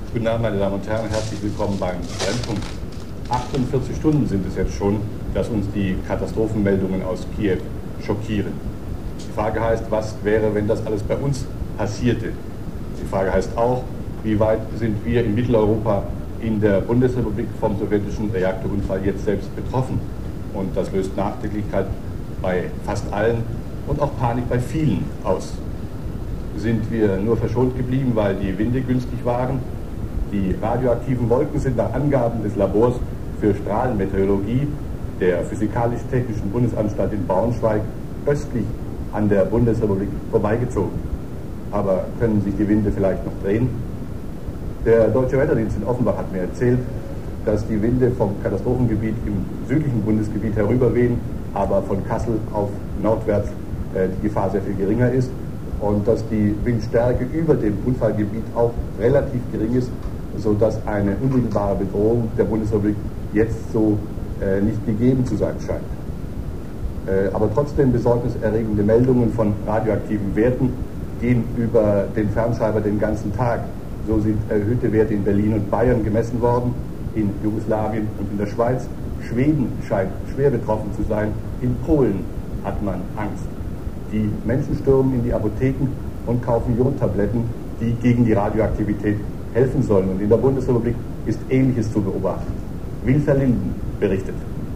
Guten Abend, meine Damen und Herren, herzlich willkommen beim Brennpunkt. 48 Stunden sind es jetzt schon, dass uns die Katastrophenmeldungen aus Kiew schockieren. Die Frage heißt, was wäre, wenn das alles bei uns passierte? Die Frage heißt auch, wie weit sind wir in Mitteleuropa in der Bundesrepublik vom sowjetischen Reaktorunfall jetzt selbst betroffen? Und das löst Nachdenklichkeit bei fast allen und auch Panik bei vielen aus. Sind wir nur verschont geblieben, weil die Winde günstig waren? Die radioaktiven Wolken sind nach Angaben des Labors für Strahlenmeteorologie der Physikalisch-Technischen Bundesanstalt in Braunschweig östlich an der Bundesrepublik vorbeigezogen. Aber können sich die Winde vielleicht noch drehen? Der Deutsche Wetterdienst in Offenbach hat mir erzählt, dass die Winde vom Katastrophengebiet im südlichen Bundesgebiet herüberwehen, aber von Kassel auf nordwärts die Gefahr sehr viel geringer ist und dass die Windstärke über dem Unfallgebiet auch relativ gering ist, sodass eine unmittelbare Bedrohung der Bundesrepublik jetzt so nicht gegeben zu sein scheint. Aber trotzdem besorgniserregende Meldungen von radioaktiven Werten gehen über den Fernschreiber den ganzen Tag. So sind erhöhte Werte in Berlin und Bayern gemessen worden, in Jugoslawien und in der Schweiz. Schweden scheint schwer betroffen zu sein. In Polen hat man Angst. Die Menschen stürmen in die Apotheken und kaufen Jodtabletten, die gegen die Radioaktivität helfen sollen. Und in der Bundesrepublik ist Ähnliches zu beobachten. Wilfer Linden berichtet.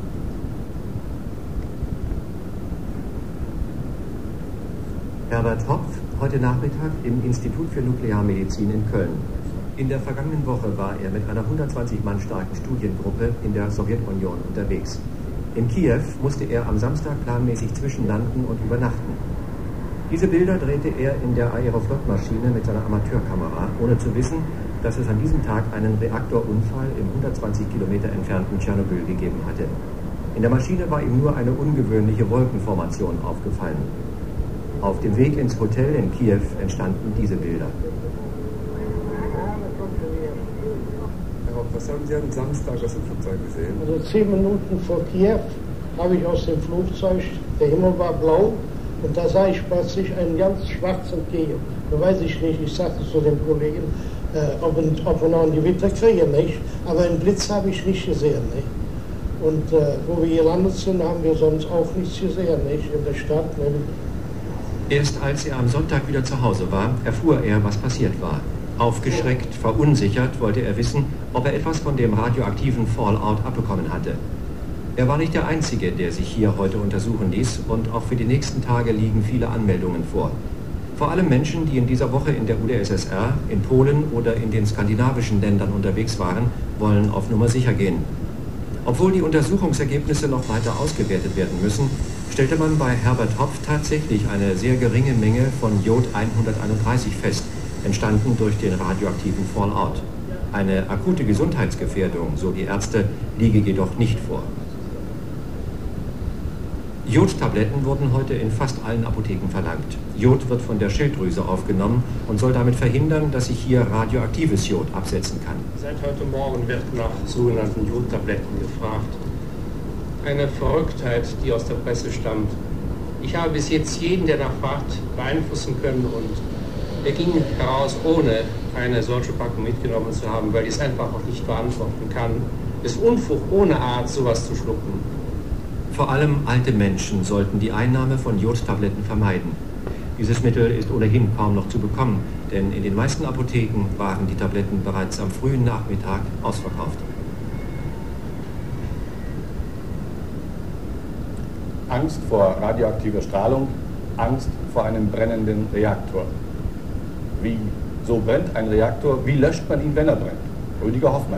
Herbert Hopf, heute Nachmittag im Institut für Nuklearmedizin in Köln. In der vergangenen Woche war er mit einer 120 Mann starken Studiengruppe in der Sowjetunion unterwegs. In Kiew musste er am Samstag planmäßig zwischenlanden und übernachten. Diese Bilder drehte er in der Aeroflot-Maschine mit seiner Amateurkamera, ohne zu wissen, dass es an diesem Tag einen Reaktorunfall im 120 Kilometer entfernten Tschernobyl gegeben hatte. In der Maschine war ihm nur eine ungewöhnliche Wolkenformation aufgefallen. Auf dem Weg ins Hotel in Kiew entstanden diese Bilder. Was haben Sie am Samstag aus dem Flugzeug gesehen? Also 10 Minuten vor Kiew habe ich aus dem Flugzeug, der Himmel war blau und da sah ich plötzlich einen ganz schwarzen Kiew. Da weiß ich nicht, ich sagte zu den Kollegen, ob wir noch ein Gewitter kriegen, nicht? Aber einen Blitz habe ich nicht gesehen, nicht? Und wo wir gelandet sind, haben wir sonst auch nichts gesehen, nicht? In der Stadt. Nicht? Erst als er am Sonntag wieder zu Hause war, erfuhr er, was passiert war. Aufgeschreckt, verunsichert wollte er wissen, ob er etwas von dem radioaktiven Fallout abbekommen hatte. Er war nicht der Einzige, der sich hier heute untersuchen ließ, und auch für die nächsten Tage liegen viele Anmeldungen vor. Vor allem Menschen, die in dieser Woche in der UdSSR, in Polen oder in den skandinavischen Ländern unterwegs waren, wollen auf Nummer sicher gehen. Obwohl die Untersuchungsergebnisse noch weiter ausgewertet werden müssen, stellte man bei Herbert Hopf tatsächlich eine sehr geringe Menge von Jod 131 fest, entstanden durch den radioaktiven Fallout. Eine akute Gesundheitsgefährdung, so die Ärzte, liege jedoch nicht vor. Jodtabletten wurden heute in fast allen Apotheken verlangt. Jod wird von der Schilddrüse aufgenommen und soll damit verhindern, dass sich hier radioaktives Jod absetzen kann. Seit heute Morgen wird nach sogenannten Jodtabletten gefragt. Eine Verrücktheit, die aus der Presse stammt. Ich habe bis jetzt jeden, der nachfragt, beeinflussen können und er ging heraus, ohne eine solche Packung mitgenommen zu haben, weil ich es einfach auch nicht beantworten kann. Es ist Unfug, ohne Arzt sowas zu schlucken. Vor allem alte Menschen sollten die Einnahme von Jodtabletten vermeiden. Dieses Mittel ist ohnehin kaum noch zu bekommen, denn in den meisten Apotheken waren die Tabletten bereits am frühen Nachmittag ausverkauft. Angst vor radioaktiver Strahlung, Angst vor einem brennenden Reaktor. So brennt ein Reaktor, wie löscht man ihn, wenn er brennt? Rüdiger Hoffmann.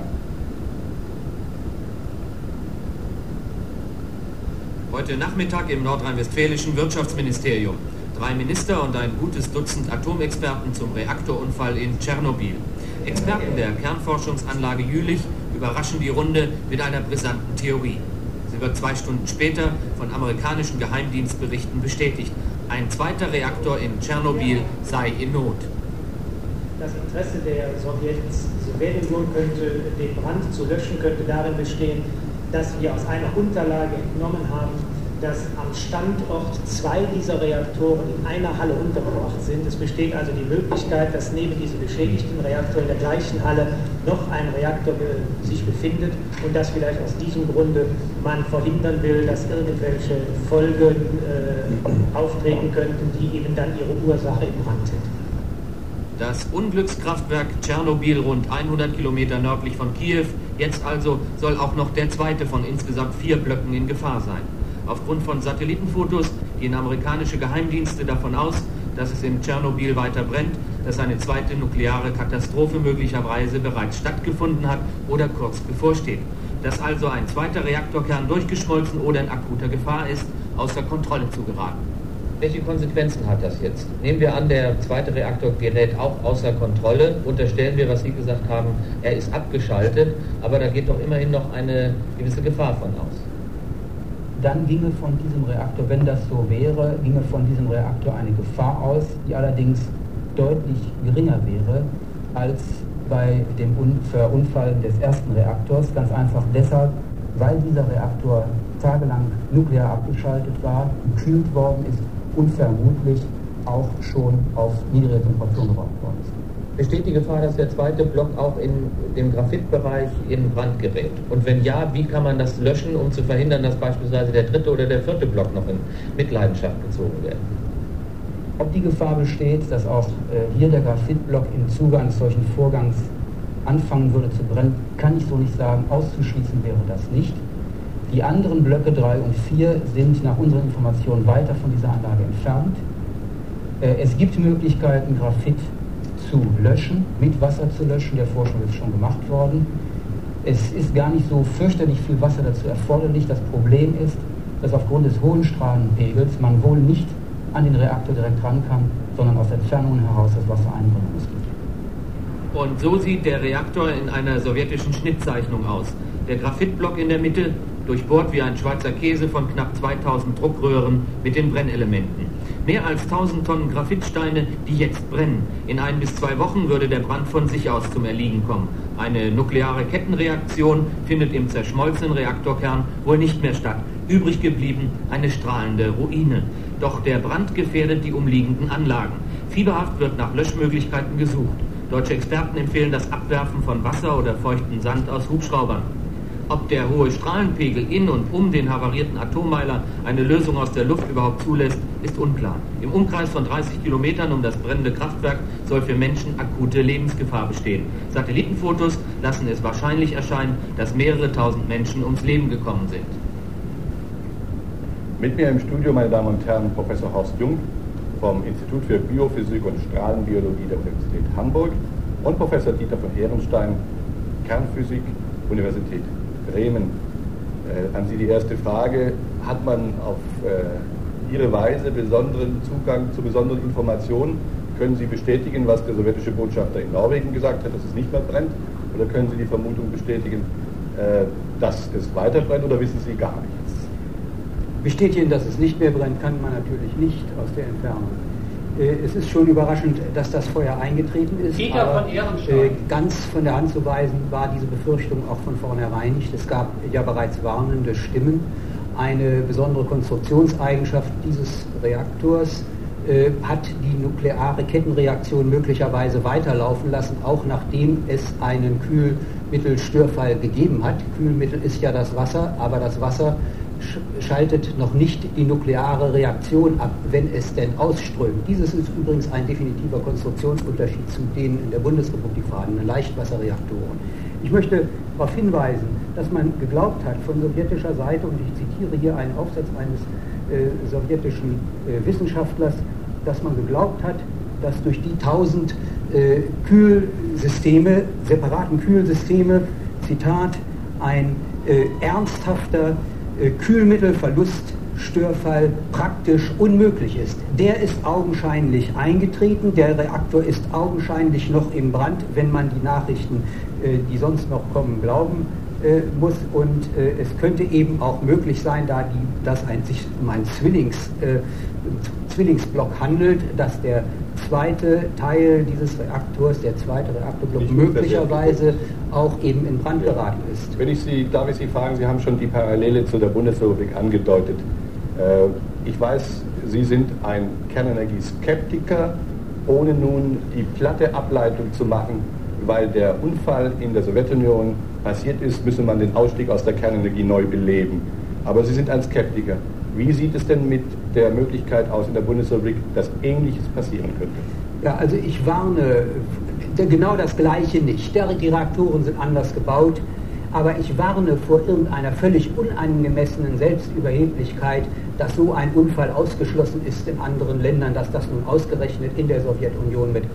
Heute Nachmittag im nordrhein-westfälischen Wirtschaftsministerium. 3 Minister und ein gutes Dutzend Atomexperten zum Reaktorunfall in Tschernobyl. Experten der Kernforschungsanlage Jülich überraschen die Runde mit einer brisanten Theorie. Sie wird 2 Stunden später von amerikanischen Geheimdienstberichten bestätigt. Ein zweiter Reaktor in Tschernobyl sei in Not. Das Interesse der Sowjetunion könnte, den Brand zu löschen, könnte darin bestehen, dass wir aus einer Unterlage entnommen haben, dass am Standort 2 dieser Reaktoren in einer Halle untergebracht sind. Es besteht also die Möglichkeit, dass neben diesem beschädigten Reaktor in der gleichen Halle noch ein Reaktor sich befindet und dass vielleicht aus diesem Grunde man verhindern will, dass irgendwelche Folgen auftreten könnten, die eben dann ihre Ursache im Brand hätten. Das Unglückskraftwerk Tschernobyl, rund 100 Kilometer nördlich von Kiew, jetzt also soll auch noch der zweite von insgesamt 4 Blöcken in Gefahr sein. Aufgrund von Satellitenfotos gehen amerikanische Geheimdienste davon aus, dass es in Tschernobyl weiter brennt, dass eine zweite nukleare Katastrophe möglicherweise bereits stattgefunden hat oder kurz bevorsteht. Dass also ein zweiter Reaktorkern durchgeschmolzen oder in akuter Gefahr ist, außer Kontrolle zu geraten. Welche Konsequenzen hat das jetzt? Nehmen wir an, der zweite Reaktor gerät auch außer Kontrolle. Unterstellen wir, was Sie gesagt haben, er ist abgeschaltet, aber da geht doch immerhin noch eine gewisse Gefahr von aus. Dann ginge von diesem Reaktor, wenn das so wäre, ginge von diesem Reaktor eine Gefahr aus, die allerdings deutlich geringer wäre als bei dem Verunfallen des ersten Reaktors. Ganz einfach deshalb, weil dieser Reaktor tagelang nuklear abgeschaltet war, gekühlt worden ist und vermutlich auch schon auf niedrige Temperaturen gebracht worden ist. Besteht die Gefahr, dass der zweite Block auch in dem Graphitbereich in Brand gerät? Und wenn ja, wie kann man das löschen, um zu verhindern, dass beispielsweise der dritte oder der vierte Block noch in Mitleidenschaft gezogen werden? Ob die Gefahr besteht, dass auch hier der Graphitblock im Zuge eines solchen Vorgangs anfangen würde zu brennen, kann ich so nicht sagen. Auszuschließen wäre das nicht. Die anderen Blöcke 3 und 4 sind nach unseren Informationen weiter von dieser Anlage entfernt. Es gibt Möglichkeiten, Graphit zu löschen, mit Wasser zu löschen. Der Vorschlag ist schon gemacht worden. Es ist gar nicht so fürchterlich viel Wasser dazu erforderlich. Das Problem ist, dass aufgrund des hohen Strahlenpegels man wohl nicht an den Reaktor direkt ran kann, sondern aus Entfernungen heraus das Wasser einbringen muss. Und so sieht der Reaktor in einer sowjetischen Schnittzeichnung aus. Der Graphitblock in der Mitte, durchbohrt wie ein Schweizer Käse von knapp 2000 Druckröhren mit den Brennelementen. Mehr als 1000 Tonnen Graphitsteine, die jetzt brennen. In 1 bis 2 Wochen würde der Brand von sich aus zum Erliegen kommen. Eine nukleare Kettenreaktion findet im zerschmolzenen Reaktorkern wohl nicht mehr statt. Übrig geblieben eine strahlende Ruine. Doch der Brand gefährdet die umliegenden Anlagen. Fieberhaft wird nach Löschmöglichkeiten gesucht. Deutsche Experten empfehlen das Abwerfen von Wasser oder feuchten Sand aus Hubschraubern. Ob der hohe Strahlenpegel in und um den havarierten Atommeiler eine Lösung aus der Luft überhaupt zulässt, ist unklar. Im Umkreis von 30 Kilometern um das brennende Kraftwerk soll für Menschen akute Lebensgefahr bestehen. Satellitenfotos lassen es wahrscheinlich erscheinen, dass mehrere tausend Menschen ums Leben gekommen sind. Mit mir im Studio, meine Damen und Herren, Professor Horst Jung vom Institut für Biophysik und Strahlenbiologie der Universität Hamburg und Professor Dieter von Ehrenstein, Kernphysik, Universität Bremen. An Sie die erste Frage: Hat man auf Ihre Weise besonderen Zugang zu besonderen Informationen? Können Sie bestätigen, was der sowjetische Botschafter in Norwegen gesagt hat, dass es nicht mehr brennt? Oder können Sie die Vermutung bestätigen, dass es weiter brennt, oder wissen Sie gar nichts? Bestätigen, dass es nicht mehr brennt, kann man natürlich nicht aus der Entfernung. Es ist schon überraschend, dass das Feuer eingetreten ist, aber ganz von der Hand zu weisen war diese Befürchtung auch von vornherein nicht. Es gab ja bereits warnende Stimmen. Eine besondere Konstruktionseigenschaft dieses Reaktors hat die nukleare Kettenreaktion möglicherweise weiterlaufen lassen, auch nachdem es einen Kühlmittelstörfall gegeben hat. Kühlmittel ist ja das Wasser, aber das Wasser schaltet noch nicht die nukleare Reaktion ab, wenn es denn ausströmt. Dieses ist übrigens ein definitiver Konstruktionsunterschied zu den in der Bundesrepublik vorhandenen Leichtwasserreaktoren. Ich möchte darauf hinweisen, dass man geglaubt hat von sowjetischer Seite, und ich zitiere hier einen Aufsatz eines sowjetischen Wissenschaftlers, dass man geglaubt hat, dass durch die 1000 Kühlsysteme, separaten Kühlsysteme, Zitat, ein ernsthafter Kühlmittelverluststörfall praktisch unmöglich ist. Der ist augenscheinlich eingetreten, der Reaktor ist augenscheinlich noch im Brand, wenn man die Nachrichten, die sonst noch kommen, glauben muss, und es könnte eben auch möglich sein, da dass sich um einen Zwillingsblock handelt, dass der zweite Teil dieses Reaktors, der zweite Reaktorblock, möglicherweise auch eben in Brand geraten ist. Darf ich Sie fragen, Sie haben schon die Parallele zu der Bundesrepublik angedeutet. Ich weiß, Sie sind ein Kernenergie-Skeptiker, ohne nun die platte Ableitung zu machen, weil der Unfall in der Sowjetunion passiert ist, müsse man den Ausstieg aus der Kernenergie neu beleben. Aber Sie sind ein Skeptiker. Wie sieht es denn mit der Möglichkeit aus in der Bundesrepublik, dass Ähnliches passieren könnte? Ja, also ich warne genau das Gleiche nicht. Die Reaktoren sind anders gebaut, aber ich warne vor irgendeiner völlig unangemessenen Selbstüberheblichkeit, dass so ein Unfall ausgeschlossen ist in anderen Ländern, dass das nun ausgerechnet in der Sowjetunion mit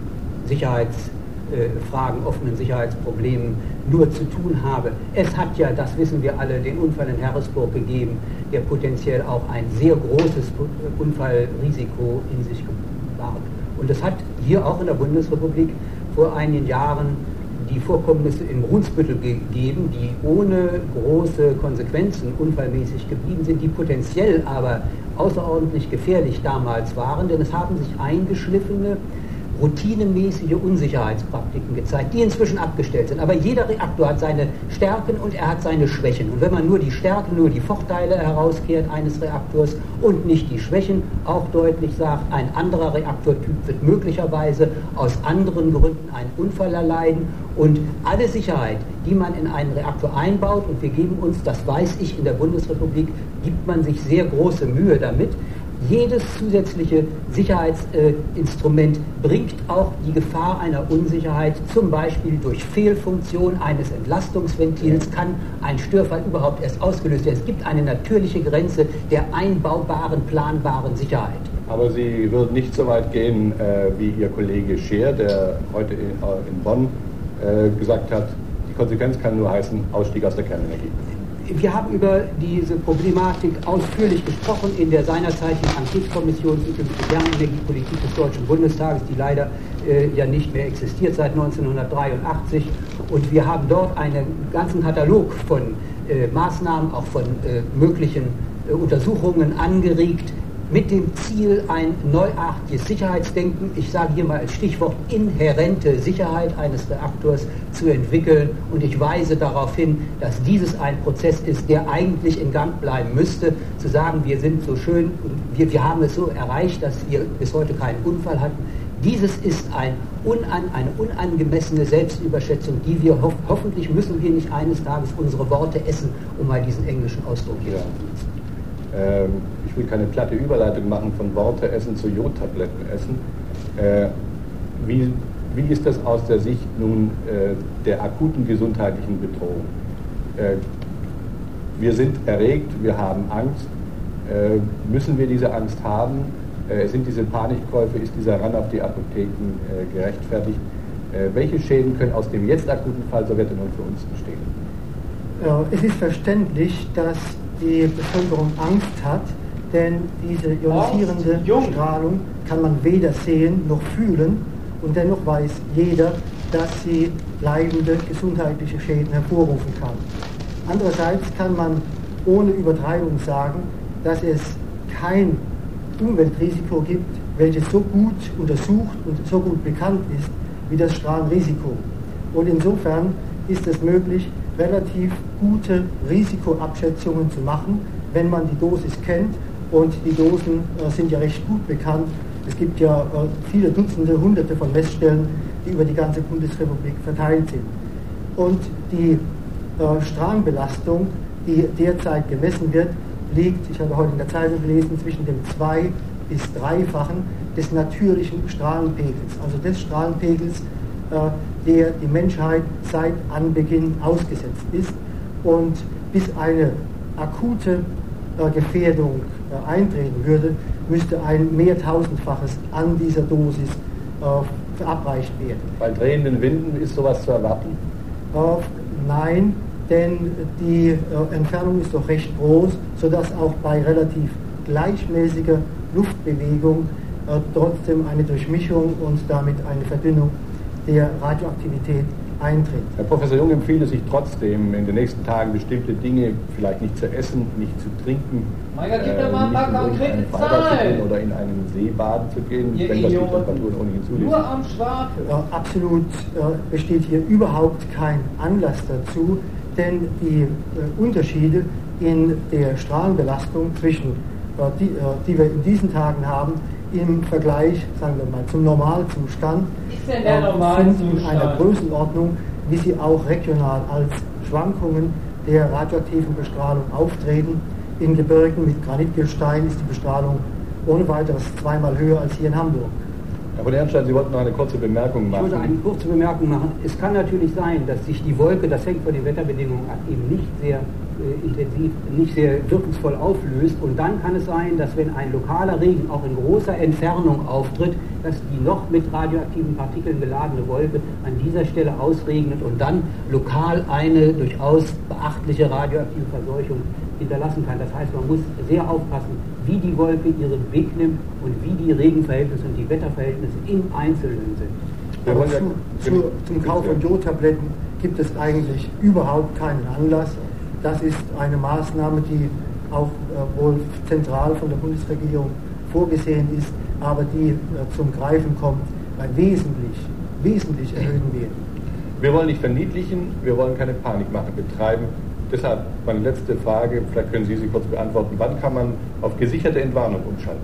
Sicherheitsfragen, offenen Sicherheitsproblemen nur zu tun habe. Es hat ja, das wissen wir alle, den Unfall in Harrisburg gegeben, der potenziell auch ein sehr großes Unfallrisiko in sich barg. Und es hat hier auch in der Bundesrepublik vor einigen Jahren die Vorkommnisse in Brunsbüttel gegeben, die ohne große Konsequenzen unfallmäßig geblieben sind, die potenziell aber außerordentlich gefährlich damals waren, denn es haben sich eingeschliffene, routinemäßige Unsicherheitspraktiken gezeigt, die inzwischen abgestellt sind. Aber jeder Reaktor hat seine Stärken und er hat seine Schwächen. Und wenn man nur die Stärken, nur die Vorteile herauskehrt eines Reaktors und nicht die Schwächen, auch deutlich sagt, ein anderer Reaktortyp wird möglicherweise aus anderen Gründen einen Unfall erleiden. Und alle Sicherheit, die man in einen Reaktor einbaut, und wir geben uns, das weiß ich, in der Bundesrepublik, gibt man sich sehr große Mühe damit. Jedes zusätzliche Sicherheitsinstrument bringt auch die Gefahr einer Unsicherheit, zum Beispiel durch Fehlfunktion eines Entlastungsventils kann ein Störfall überhaupt erst ausgelöst werden. Es gibt eine natürliche Grenze der einbaubaren, planbaren Sicherheit. Aber Sie würden nicht so weit gehen wie Ihr Kollege Scheer, der heute in Bonn gesagt hat, die Konsequenz kann nur heißen Ausstieg aus der Kernenergie. Wir haben über diese Problematik ausführlich gesprochen in der seinerzeitigen Enquete-Kommission für Kernenergiepolitik des Deutschen Bundestages, die leider ja nicht mehr existiert seit 1983. Und wir haben dort einen ganzen Katalog von Maßnahmen, auch von möglichen Untersuchungen angeregt, mit dem Ziel, ein neuartiges Sicherheitsdenken, ich sage hier mal als Stichwort inhärente Sicherheit eines Reaktors zu entwickeln. Und ich weise darauf hin, dass dieses ein Prozess ist, der eigentlich in Gang bleiben müsste. Zu sagen, wir sind so schön, wir haben es so erreicht, dass wir bis heute keinen Unfall hatten. Dieses ist eine unangemessene Selbstüberschätzung, die wir hoffentlich müssen wir nicht eines Tages unsere Worte essen, um mal diesen englischen Ausdruck hier zu benutzen. Ich will keine platte Überleitung machen von Worte essen zu Jodtabletten essen. Wie ist das aus der Sicht nun der akuten gesundheitlichen Bedrohung? Wir sind erregt, wir haben Angst. Müssen wir diese Angst haben? Sind diese Panikkäufe, ist dieser Run auf die Apotheken gerechtfertigt? Welche Schäden können aus dem jetzt akuten Fall Sowjetunion für uns entstehen? Es ist verständlich, dass die Bevölkerung Angst hat, denn diese ionisierende Strahlung kann man weder sehen noch fühlen und dennoch weiß jeder, dass sie bleibende gesundheitliche Schäden hervorrufen kann. Andererseits kann man ohne Übertreibung sagen, dass es kein Umweltrisiko gibt, welches so gut untersucht und so gut bekannt ist wie das Strahlenrisiko. Und insofern ist es möglich, relativ gute Risikoabschätzungen zu machen, wenn man die Dosis kennt, und die Dosen sind ja recht gut bekannt. Es gibt ja viele Dutzende, Hunderte von Messstellen, die über die ganze Bundesrepublik verteilt sind. Und die Strahlenbelastung, die derzeit gemessen wird, liegt, ich habe heute in der Zeitung gelesen, zwischen dem 2- bis 3-fachen des natürlichen Strahlenpegels, also des Strahlenpegels, der die Menschheit seit Anbeginn ausgesetzt ist. Und bis eine akute Gefährdung eintreten würde, müsste ein mehrtausendfaches an dieser Dosis verabreicht werden. Bei drehenden Winden ist sowas zu erwarten? Nein, denn die Entfernung ist doch recht groß, sodass auch bei relativ gleichmäßiger Luftbewegung trotzdem eine Durchmischung und damit eine Verdünnung der Radioaktivität eintritt. Herr Professor Jung empfiehlt es sich trotzdem, in den nächsten Tagen bestimmte Dinge vielleicht nicht zu essen, nicht zu trinken, Gib mir mal ein paar konkrete Zahlen. Oder in einen See baden zu gehen, wenn das die Temperaturen ohnehin zuließen. Nur am Schwafel. Absolut besteht hier überhaupt kein Anlass dazu, denn die Unterschiede in der Strahlenbelastung zwischen die wir in diesen Tagen haben, im Vergleich, sagen wir mal, zum Normalzustand, sind in einer Größenordnung, wie sie auch regional als Schwankungen der radioaktiven Bestrahlung auftreten. In Gebirgen mit Granitgestein ist die Bestrahlung ohne weiteres zweimal höher als hier in Hamburg. Herr von Ernstein, Sie wollten noch eine kurze Bemerkung machen. Ich würde eine kurze Bemerkung machen. Es kann natürlich sein, dass sich die Wolke, das hängt von den Wetterbedingungen ab, eben nicht sehr intensiv, nicht sehr wirkungsvoll auflöst. Und dann kann es sein, dass wenn ein lokaler Regen auch in großer Entfernung auftritt, dass die noch mit radioaktiven Partikeln beladene Wolke an dieser Stelle ausregnet und dann lokal eine durchaus beachtliche radioaktive Verseuchung hinterlassen kann. Das heißt, man muss sehr aufpassen, wie die Wolke ihren Weg nimmt und wie die Regenverhältnisse und die Wetterverhältnisse im Einzelnen sind. Aber zum Kauf von Jodtabletten gibt es eigentlich überhaupt keinen Anlass. Das ist eine Maßnahme, die auch wohl zentral von der Bundesregierung vorgesehen ist, aber die zum Greifen kommt bei wesentlich erhöhten Werten. Wir wollen nicht verniedlichen, wir wollen keine Panikmache betreiben. Deshalb meine letzte Frage, vielleicht können Sie sie kurz beantworten. Wann kann man auf gesicherte Entwarnung umschalten?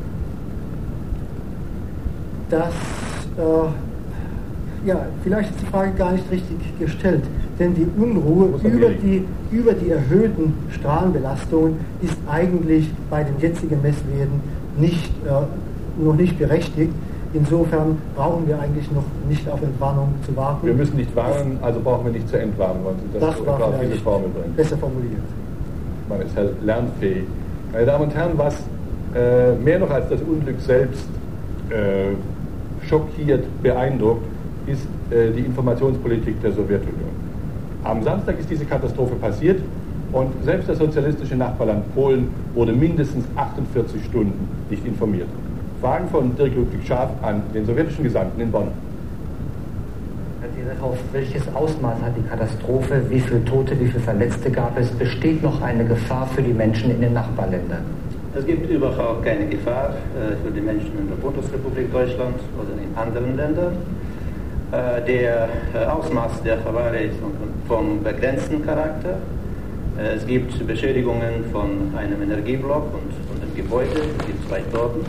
Vielleicht ist die Frage gar nicht richtig gestellt, denn die Unruhe über die erhöhten Strahlenbelastungen ist eigentlich bei den jetzigen Messwerten noch nicht berechtigt. Insofern brauchen wir eigentlich noch nicht auf Entwarnung zu warten. Wir müssen nicht warnen, also brauchen wir nicht zur Entwarnung. Das war auf diese Formel bringen. Besser formuliert. Man ist halt lernfähig. Meine Damen und Herren, was mehr noch als das Unglück selbst schockiert, beeindruckt, ist die Informationspolitik der Sowjetunion. Am Samstag ist diese Katastrophe passiert und selbst das sozialistische Nachbarland Polen wurde mindestens 48 Stunden nicht informiert. Fragen von Dirk Ludwig Schaaf an den sowjetischen Gesandten in Bonn. Auf welches Ausmaß hat die Katastrophe? Wie viele Tote, wie viele Verletzte gab es? Besteht noch eine Gefahr für die Menschen in den Nachbarländern? Es gibt überhaupt keine Gefahr für die Menschen in der Bundesrepublik Deutschland oder in anderen Ländern. Der Ausmaß der Hawarie ist vom begrenzten Charakter. Es gibt Beschädigungen von einem Energieblock und von dem Gebäude. Es gibt 2 Toten.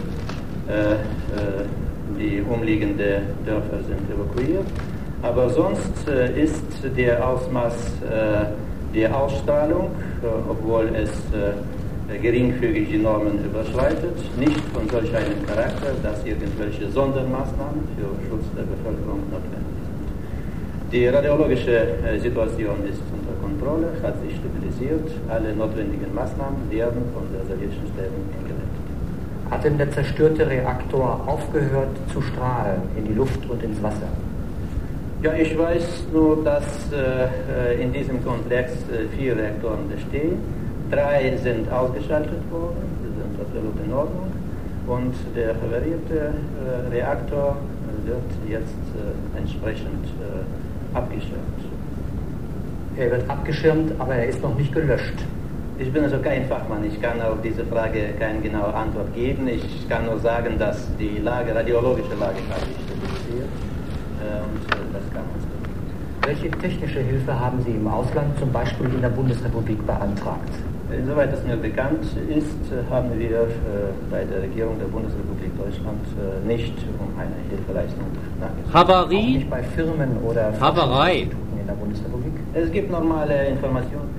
Die umliegenden Dörfer sind evakuiert. Aber sonst ist der Ausmaß der Ausstrahlung, obwohl es geringfügig die Normen überschreitet, nicht von solch einem Charakter, dass irgendwelche Sondermaßnahmen für Schutz der Bevölkerung notwendig sind. Die radiologische Situation ist unter Kontrolle, hat sich stabilisiert. Alle notwendigen Maßnahmen werden von der sowjetischen Stelle eingeleitet. Hat denn der zerstörte Reaktor aufgehört zu strahlen in die Luft und ins Wasser? Ja, ich weiß nur, dass in diesem Komplex 4 Reaktoren bestehen. 3 sind ausgeschaltet worden, die sind absolut in Ordnung. Und der havarierte Reaktor wird jetzt entsprechend abgeschirmt. Er wird abgeschirmt, aber er ist noch nicht gelöscht. Ich bin also kein Fachmann, ich kann auf diese Frage keine genaue Antwort geben. Ich kann nur sagen, dass die radiologische Lage hat sich stabilisiert und das kann man sagen. Welche technische Hilfe haben Sie im Ausland, zum Beispiel in der Bundesrepublik, beantragt? Insoweit es mir bekannt ist, haben wir bei der Regierung der Bundesrepublik Deutschland nicht um eine Hilfeleistung nachgefragt. Havarie? Auch nicht bei Firmen oder Havarei in der Bundesrepublik? Es gibt normale Informationsgespräche.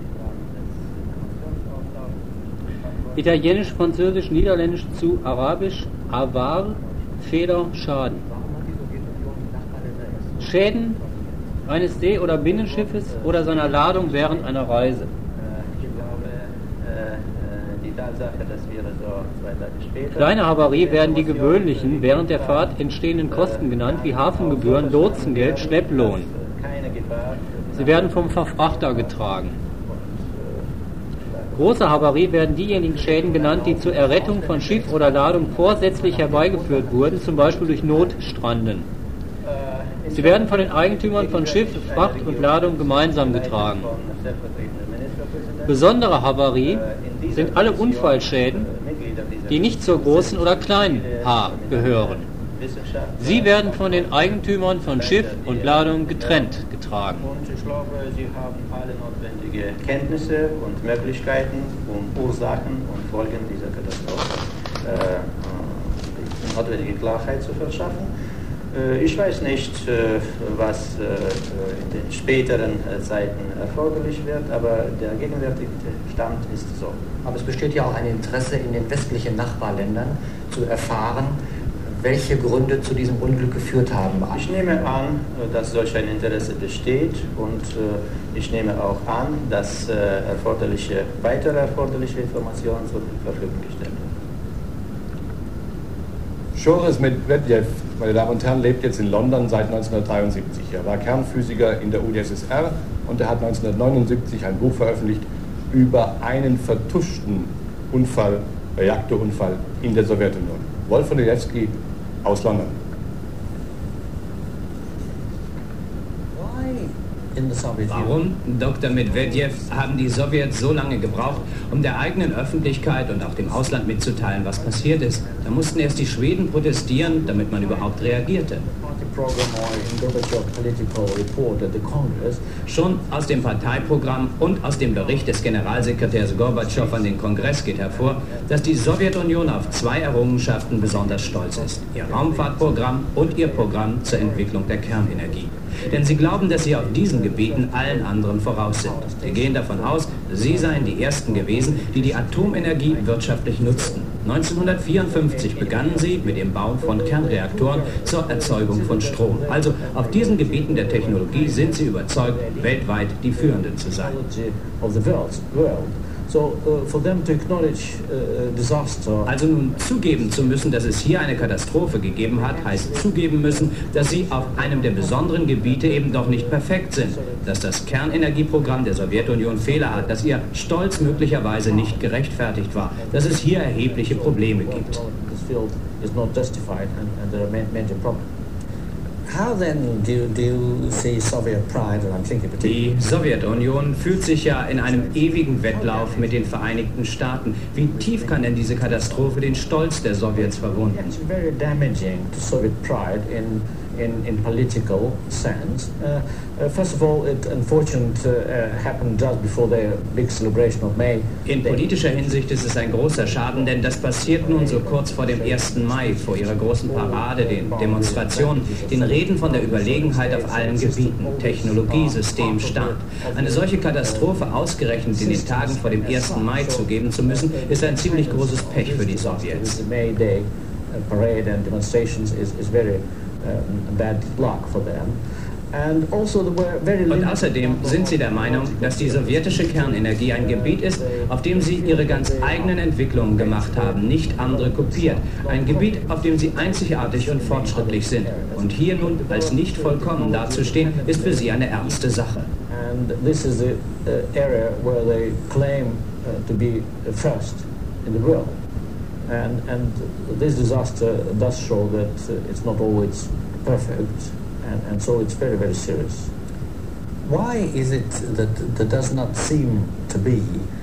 Italienisch, Französisch, Niederländisch zu Arabisch, Avar, Feder, Schaden. Schäden eines See- oder Binnenschiffes oder seiner Ladung während einer Reise. Kleine Havarie werden die gewöhnlichen, während der Fahrt entstehenden Kosten genannt, wie Hafengebühren, Lotsengeld, Schlepplohn. Sie werden vom Verfrachter getragen. Große Havarie werden diejenigen Schäden genannt, die zur Errettung von Schiff oder Ladung vorsätzlich herbeigeführt wurden, zum Beispiel durch Notstranden. Sie werden von den Eigentümern von Schiff, Fracht und Ladung gemeinsam getragen. Besondere Havarie sind alle Unfallschäden, die nicht zur großen oder kleinen H gehören. Sie werden von den Eigentümern von Schiff und Ladung getrennt getragen. Und ich glaube, sie haben alle notwendige Kenntnisse und Möglichkeiten, um Ursachen und Folgen dieser Katastrophe notwendige Klarheit zu verschaffen. Ich weiß nicht, was in den späteren Zeiten erforderlich wird, aber der gegenwärtige Stand ist so. Aber es besteht ja auch ein Interesse in den westlichen Nachbarländern zu erfahren, welche Gründe zu diesem Unglück geführt haben. Ich nehme an, dass solch ein Interesse besteht und ich nehme auch an, dass weitere erforderliche Informationen zur Verfügung gestellt werden. Joris Medvedev, meine Damen und Herren, lebt jetzt in London seit 1973. Er war Kernphysiker in der UdSSR und er hat 1979 ein Buch veröffentlicht über einen vertuschten Reaktorunfall in der Sowjetunion. Wolf Olejewski aus London. Warum, Dr. Medvedev, haben die Sowjets so lange gebraucht, um der eigenen Öffentlichkeit und auch dem Ausland mitzuteilen, was passiert ist? Da mussten erst die Schweden protestieren, damit man überhaupt reagierte. Schon aus dem Parteiprogramm und aus dem Bericht des Generalsekretärs Gorbatschow an den Kongress geht hervor, dass die Sowjetunion auf zwei Errungenschaften besonders stolz ist: ihr Raumfahrtprogramm und ihr Programm zur Entwicklung der Kernenergie. Denn sie glauben, dass sie auf diesen Gebieten allen anderen voraus sind. Sie gehen davon aus, sie seien die Ersten gewesen, die die Atomenergie wirtschaftlich nutzten. 1954 begannen sie mit dem Bau von Kernreaktoren zur Erzeugung von Strom. Also auf diesen Gebieten der Technologie sind sie überzeugt, weltweit die Führenden zu sein. Also nun zugeben zu müssen, dass es hier eine Katastrophe gegeben hat, heißt zugeben müssen, dass sie auf einem der besonderen Gebiete eben doch nicht perfekt sind, dass das Kernenergieprogramm der Sowjetunion Fehler hat, dass ihr Stolz möglicherweise nicht gerechtfertigt war, dass es hier erhebliche Probleme gibt. Die Sowjetunion fühlt sich ja in einem ewigen Wettlauf mit den Vereinigten Staaten. Wie tief kann denn diese Katastrophe den Stolz der Sowjets verwunden? In political sense. First of all, it unfortunately happened just before the big celebration of May. In politischer Hinsicht ist es ein großer Schaden, denn das passiert nun so kurz vor dem 1. Mai, vor ihrer großen Parade, den Demonstrationen, den Reden von der Überlegenheit auf allen Gebieten, Technologie, System, Staat. Eine solche Katastrophe ausgerechnet in den Tagen vor dem 1. Mai zugeben zu müssen, ist ein ziemlich großes Pech für die Sowjets. May Day parade and demonstrations is very bad luck for them. Und außerdem sind sie der Meinung, dass die sowjetische Kernenergie ein Gebiet ist, auf dem sie ihre ganz eigenen Entwicklungen gemacht haben, nicht andere kopiert. Ein Gebiet, auf dem sie einzigartig und fortschrittlich sind. Und hier nun als nicht vollkommen dazustehen, ist für sie eine ernste Sache. And this is the area where they claim to be first in the world. And this disaster does show that it's not always perfect, and so it's very, very serious. Why is it that there does not seem to be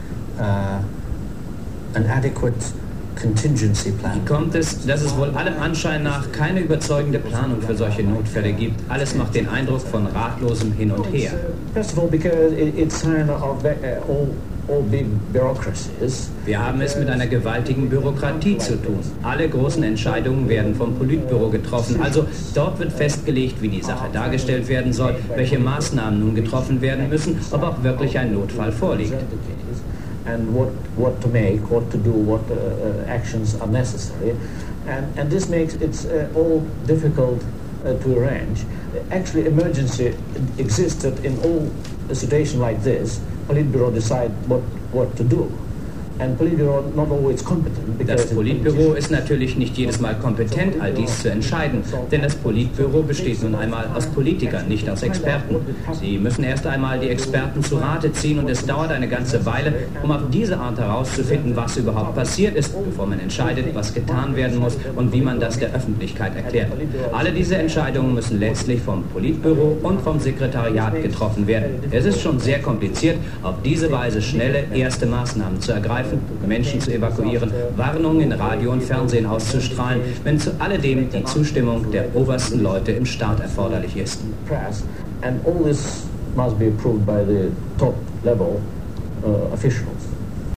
an adequate contingency plan? Wie kommt es, dass es wohl allem Anschein nach keine überzeugende Planung für solche Notfälle gibt? Alles macht den Eindruck von ratlosem Hin und Her. First of all, because it's sign of all big bureaucracies. Wir haben es mit einer gewaltigen Bürokratie zu tun. Alle großen Entscheidungen werden vom Politbüro getroffen. Also dort wird festgelegt, wie die Sache dargestellt werden soll, welche Maßnahmen nun getroffen werden müssen, ob auch wirklich ein Notfall vorliegt. And what to make, what to do, what actions are necessary. And this makes it all difficult to arrange. Actually, emergency existed in all a situation like this. Politburo decide what to do. And Politburo not always competent. Das Politbüro ist natürlich nicht jedes Mal kompetent, all dies zu entscheiden, denn das Politbüro besteht nun einmal aus Politikern, nicht aus Experten. Sie müssen erst einmal die Experten zu Rate ziehen und es dauert eine ganze Weile, um auf diese Art herauszufinden, was überhaupt passiert ist, bevor man entscheidet, was getan werden muss und wie man das der Öffentlichkeit erklärt. Alle diese Entscheidungen müssen letztlich vom Politbüro und vom Sekretariat getroffen werden. Es ist schon sehr kompliziert, auf diese Weise schnelle erste Maßnahmen zu ergreifen. treffen, Menschen zu evakuieren, Warnungen in Radio und Fernsehen auszustrahlen, wenn zu alledem die Zustimmung der obersten Leute im Staat erforderlich ist. And all this must be approved by the top level officials.